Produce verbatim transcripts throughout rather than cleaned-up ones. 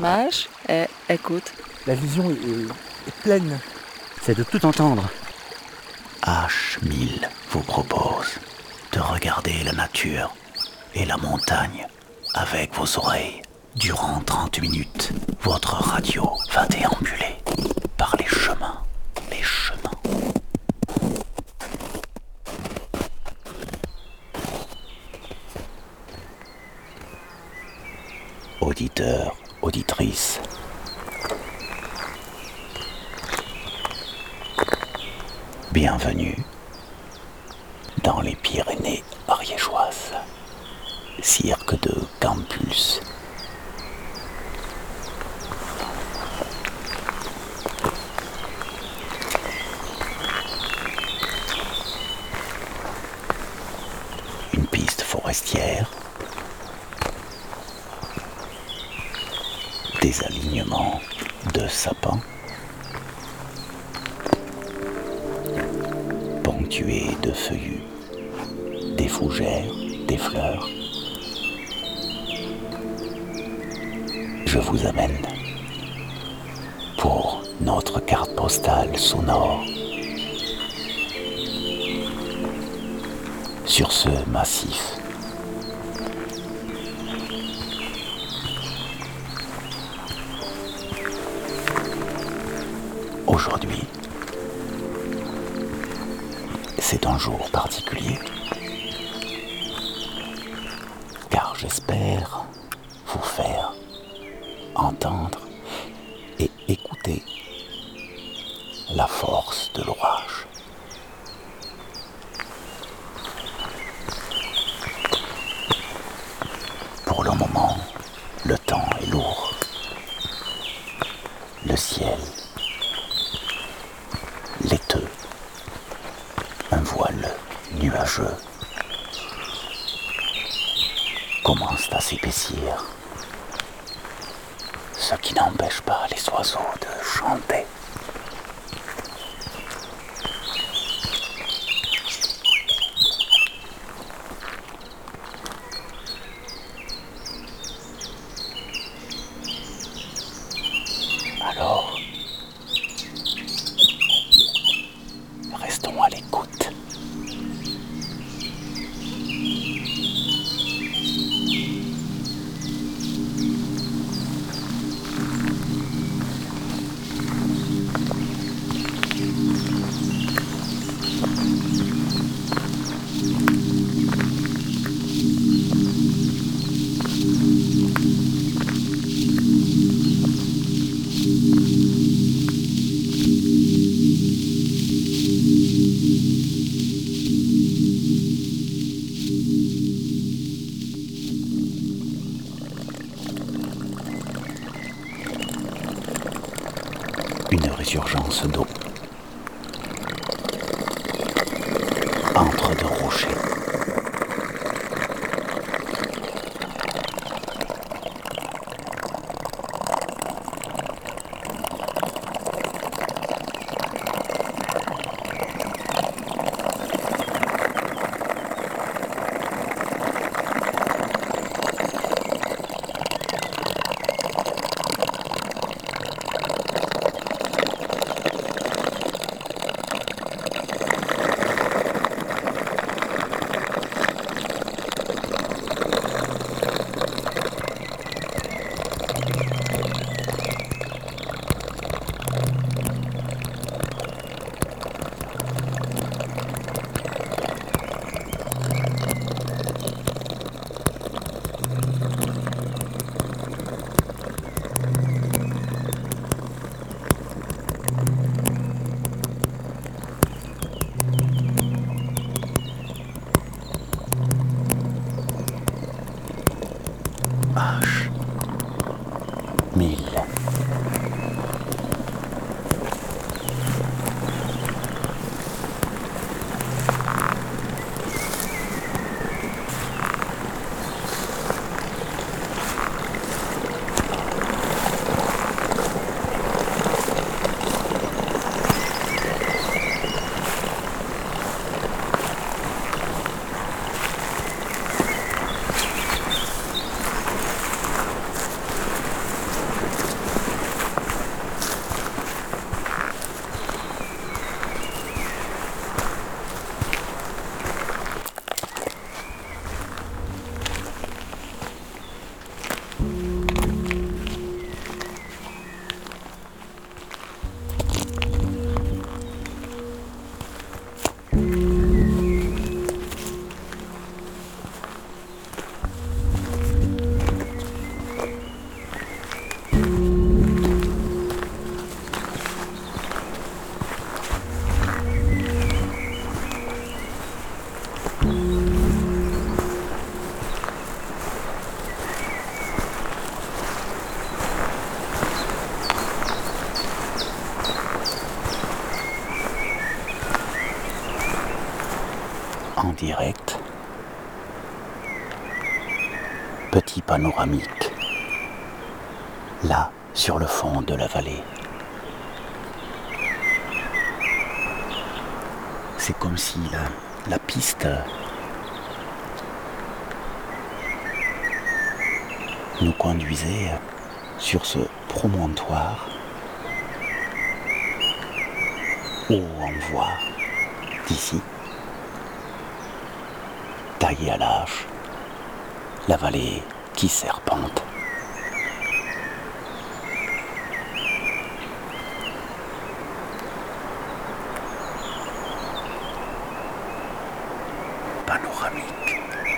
Mage, eh, écoute. La vision est, est, est pleine. C'est de tout entendre. H mille vous propose de regarder la nature et la montagne avec vos oreilles. Durant trente minutes, votre radio va déambuler par les chemins, les chemins. Auditeurs, auditrices, bienvenue dans les Pyrénées ariégeoises, cirque de campus. Une piste forestière, des alignements de sapins, ponctués de feuillus, des fougères, des fleurs. Je vous amène pour notre carte postale sonore sur ce massif. Aujourd'hui, c'est un jour particulier, car j'espère vous faire entendre et écouter la force de l'orage. Pour le moment, le temps est lourd. Le ciel laiteux, un voile nuageux commence à s'épaissir, ce qui n'empêche pas les oiseaux de chanter. Alors, restons à l'écoute. Une résurgence d'eau entre deux rochers. H mille. direct. Petit panoramique. Là, sur le fond de la vallée. C'est comme si la, la piste nous conduisait sur ce promontoire où on voit d'ici, taillé à la hache, la vallée qui serpente. Panoramique,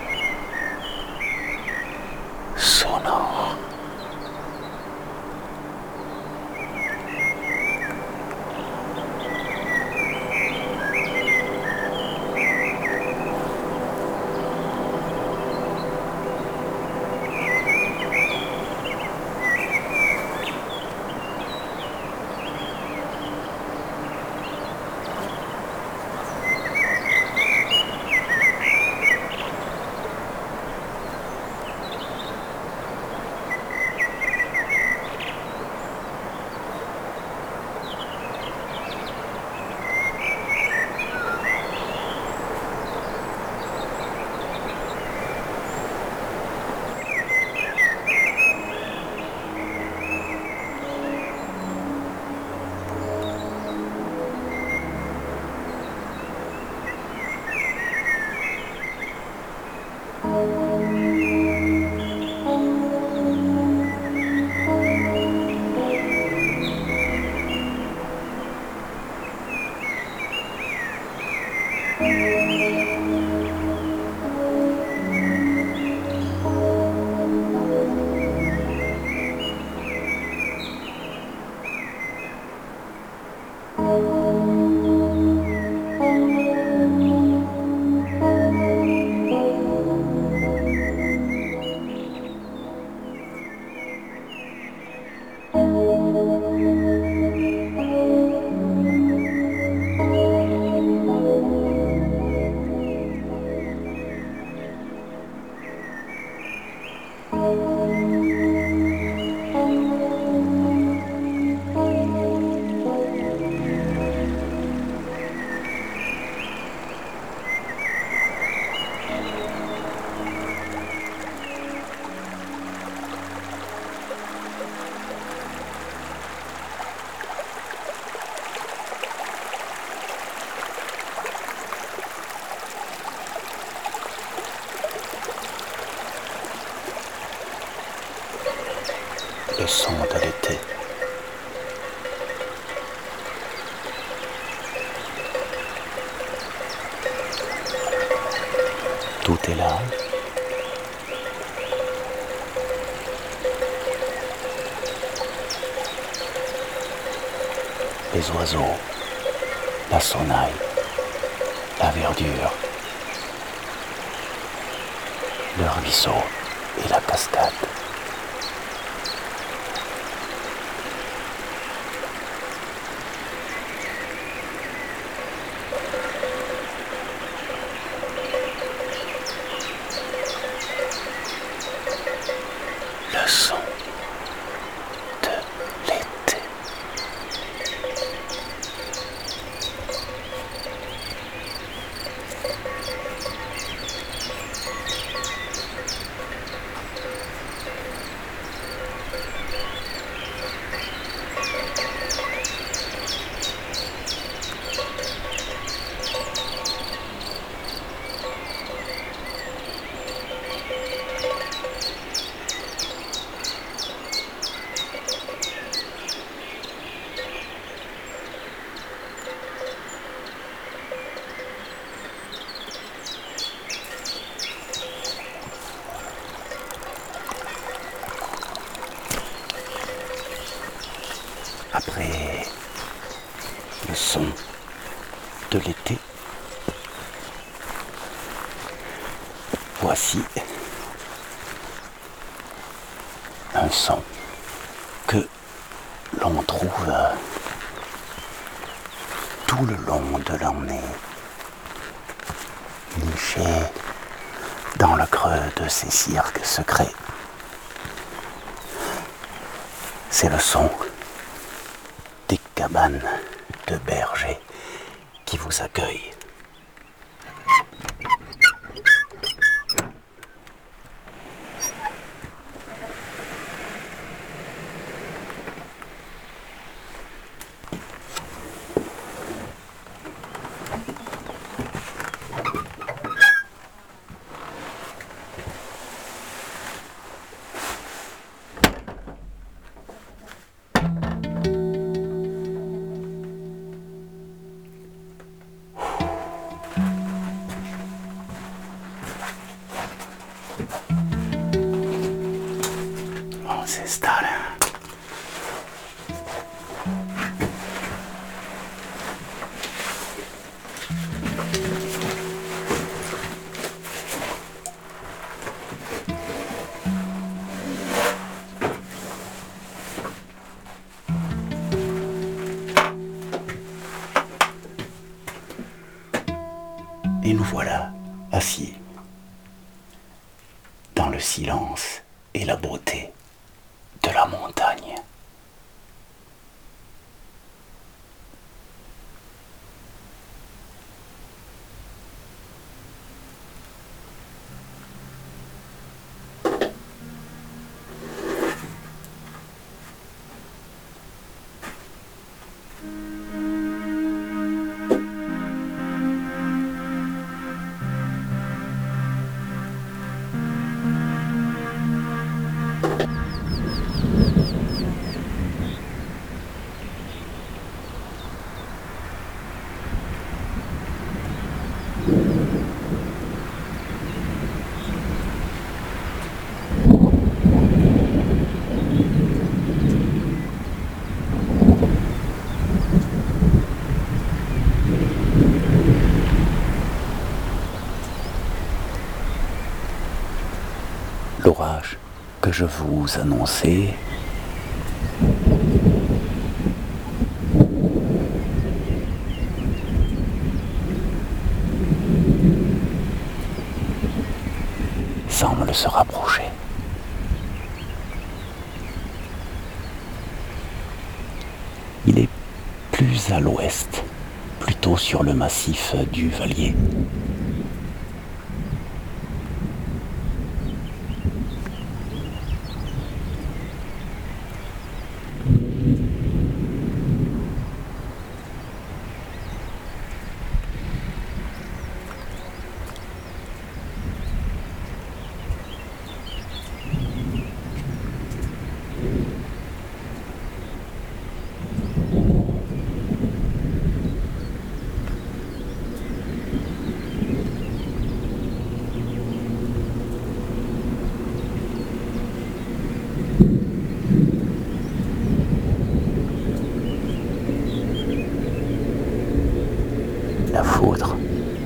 sonore. Le son de l'été. Tout est là. Les oiseaux, la sonnaille, la verdure, le ruisseau et la cascade. Le son de l'été. Après le son de l'été, voici un son que l'on trouve tout le long de l'année, niché dans le creux de ces cirques secrets. C'est le son des cabanes de bergers qui vous accueillent. On s'installe. Et nous voilà assis dans le silence et la beauté de la montagne. L'orage que je vous annonçais semble se rapprocher. Il est plus à l'ouest, plutôt sur le massif du Vallier. La foudre.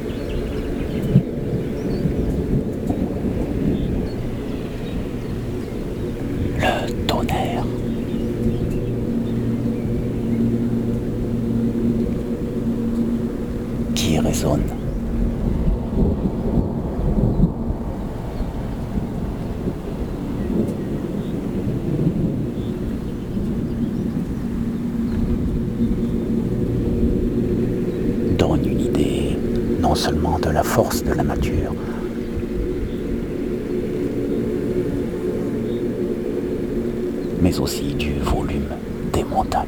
Le tonnerre. Qui résonne. Donne une idée non seulement de la force de la nature, mais aussi du volume des montagnes.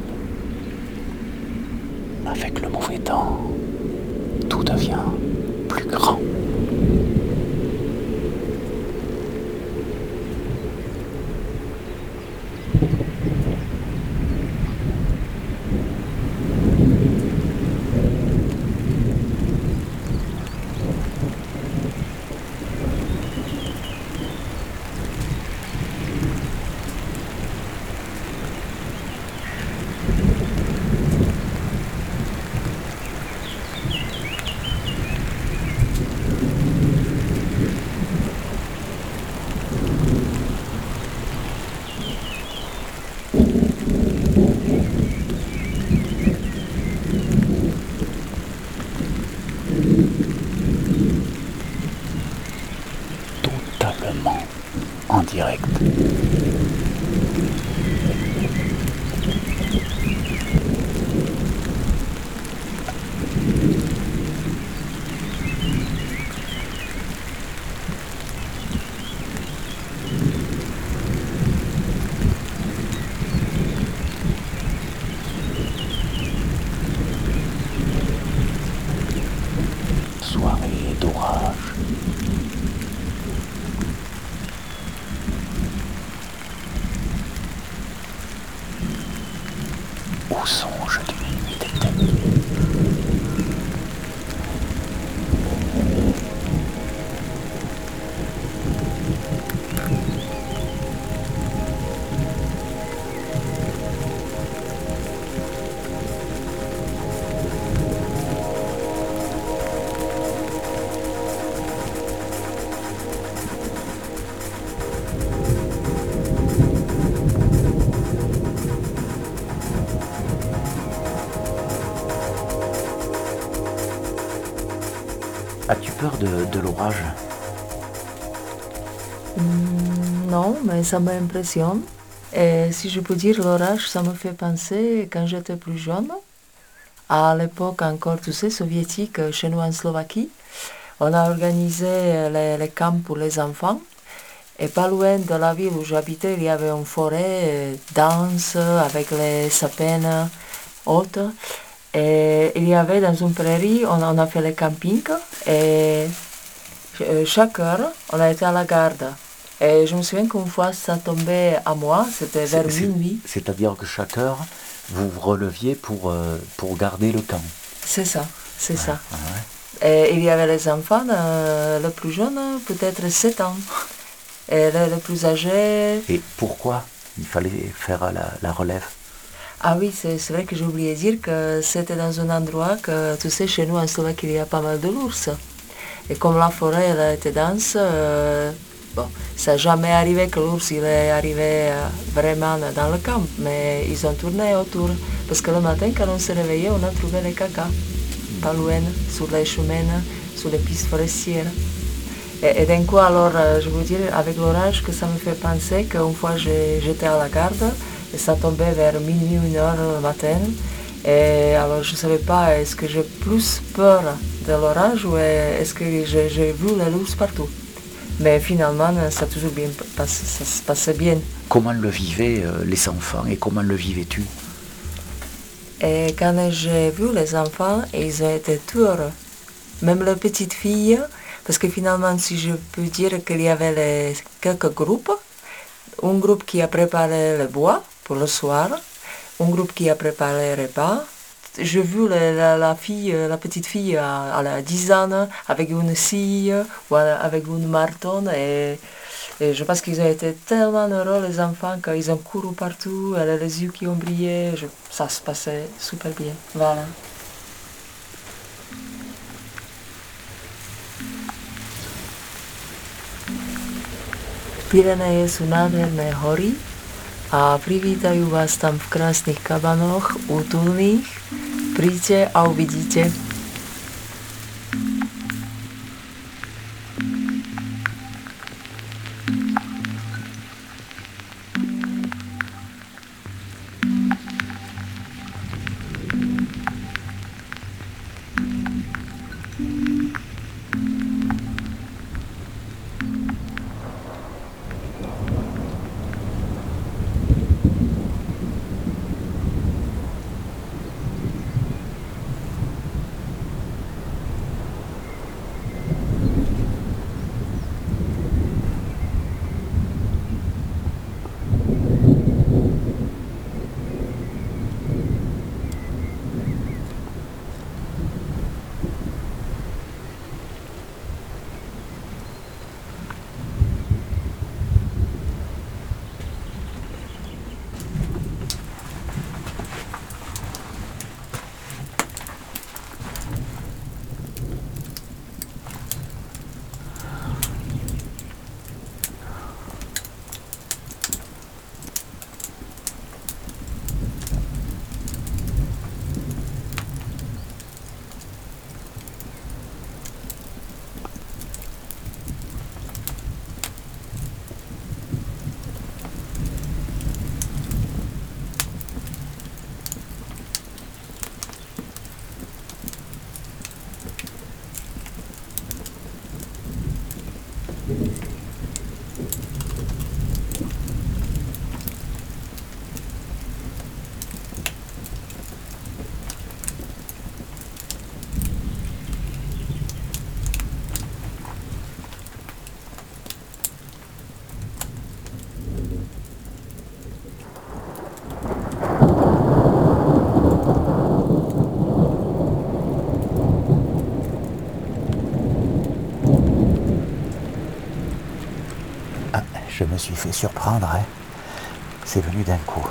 Avec le mauvais temps, tout devient plus grand. direct. Soirée d'orage. Au songe d'une nuit d'été. As-tu peur de, de l'orage? Mm, Non, mais ça m'impressionne. Et si je peux dire, l'orage, ça me fait penser quand j'étais plus jeune, à l'époque encore, tu sais, soviétique, chez nous en Slovaquie. On a organisé les, les camps pour les enfants. Et pas loin de la ville où j'habitais, il y avait une forêt dense avec les sapins hautes. Et il y avait dans une prairie, on, on a fait le camping et chaque heure, on a été à la garde. Et je me souviens qu'une fois, ça tombait à moi, c'était vers C'est- minuit. C'est-à-dire que chaque heure, vous vous releviez pour, euh, pour garder le camp. C'est ça, c'est ça. Ah ouais. Et il y avait les enfants, euh, le plus jeune, peut-être sept ans. Et le, le plus âgé, Et pourquoi il fallait faire la, la relève? ah oui, c'est c'est vrai que j'ai oublié de dire que c'était dans un endroit que, tu sais, chez nous en Slovaquie, il y a pas mal de l'ours. Et comme la forêt elle était dense, euh, bon, ça n'a jamais arrivé que l'ours il est arrivé euh, vraiment dans le camp, mais ils ont tourné autour. Parce que le matin, quand on s'est réveillé, on a trouvé les caca, pas loin, sur les chemins, sur les pistes forestières. Et, et d'un coup, alors, euh, je veux dire, avec l'orage, que ça me fait penser qu'une fois j'ai- j'étais à la garde, et ça tombait vers minuit, une heure le matin. Et alors je ne savais pas, est-ce que j'ai plus peur de l'orage ou est-ce que j'ai j'ai vu les ours partout. Mais finalement, ça a toujours bien passé, ça se passait bien. Comment le vivaient euh, les enfants et comment le vivais-tu? Et quand j'ai vu les enfants, ils ont été tout heureux. Même les petites filles, parce que finalement, si je peux dire qu'il y avait les, quelques groupes, un groupe qui a préparé le bois pour le soir, un groupe qui a préparé le repas. J'ai vu la, la, la fille, la petite fille à, à la dix ans avec une scie ou avec une marton et, et je pense qu'ils ont été tellement heureux les enfants qu'ils ont couru partout, elle a les yeux qui ont brillé, je, ça se passait super bien. Voilà. Pireneje sú nádherné hory a privítajú vás tam v krásnych kabanoch, útulných. Príďte a uvidíte. Je me suis fait surprendre, hein. C'est venu d'un coup.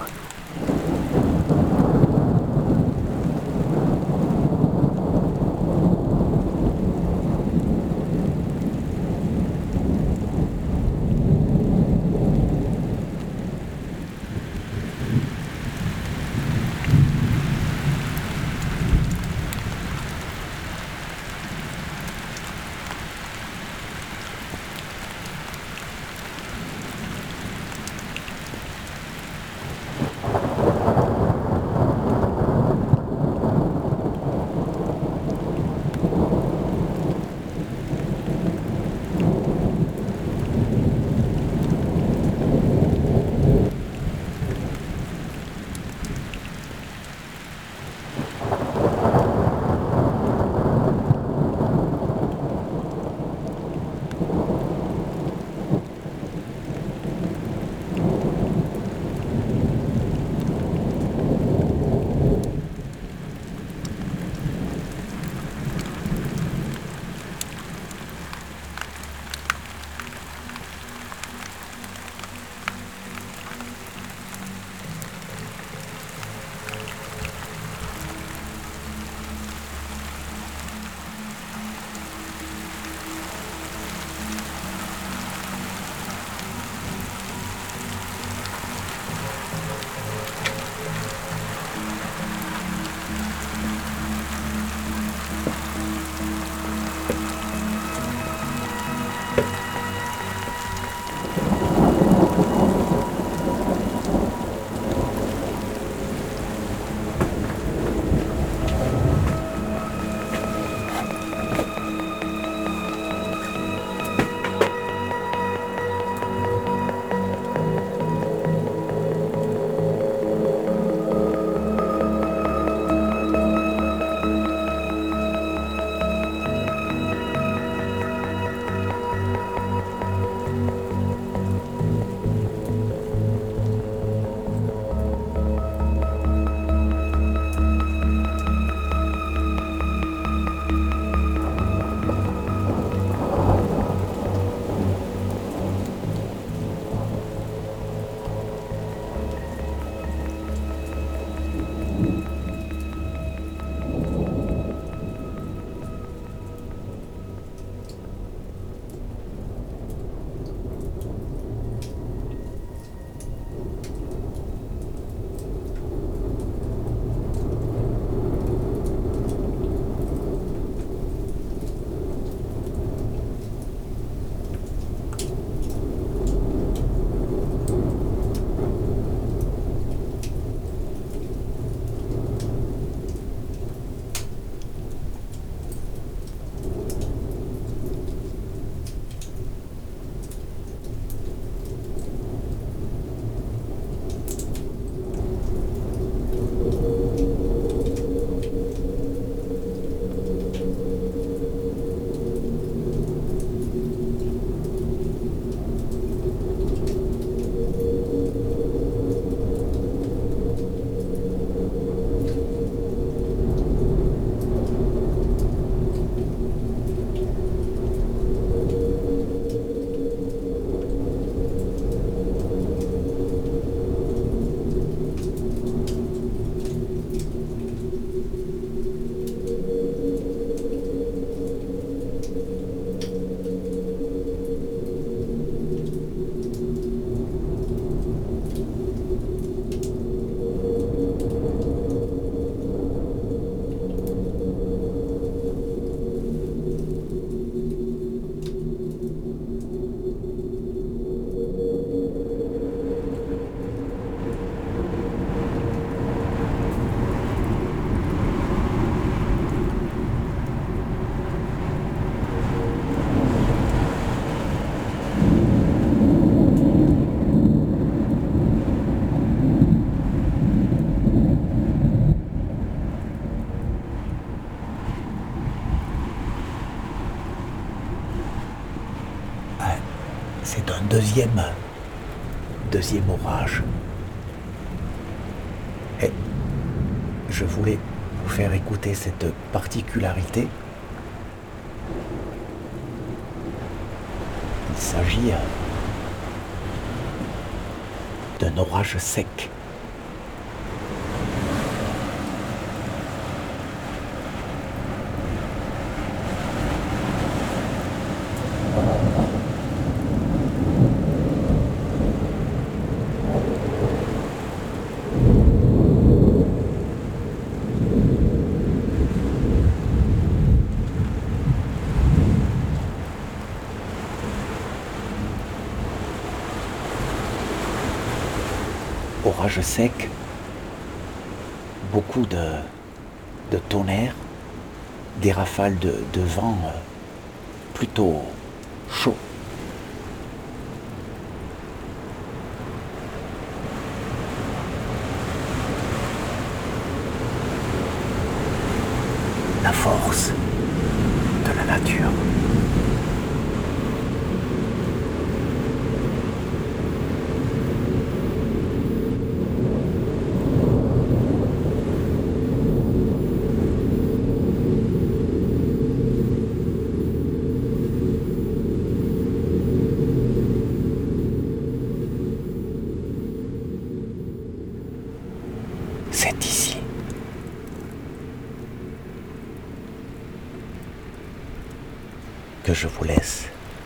C'est un deuxième, deuxième orage. Et je voulais vous faire écouter cette particularité. Il s'agit d'un orage sec. Orage sec, beaucoup de, de tonnerre, des rafales de, de vent euh, plutôt chauds. La force de la nature. C'est ici. Que je vous laisse.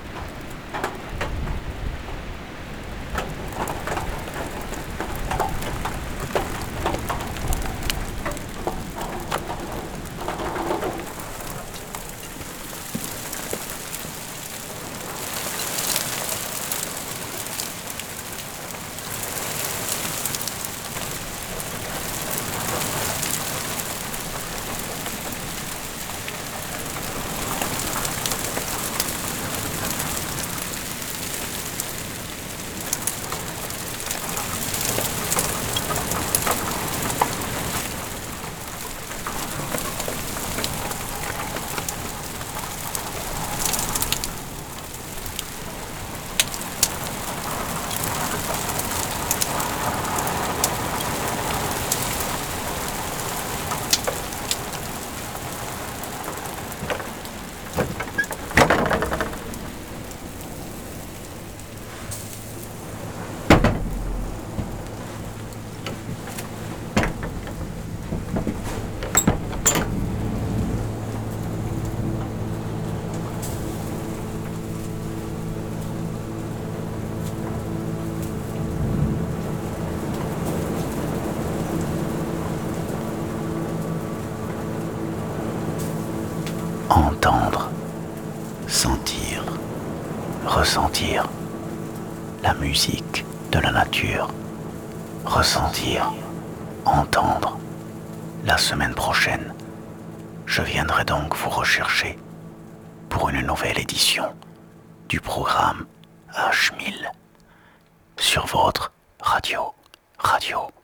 Entendre, sentir, ressentir la musique de la nature. Ressentir, entendre. La semaine prochaine, je viendrai donc vous rechercher pour une nouvelle édition du programme H mille sur votre radio, radio.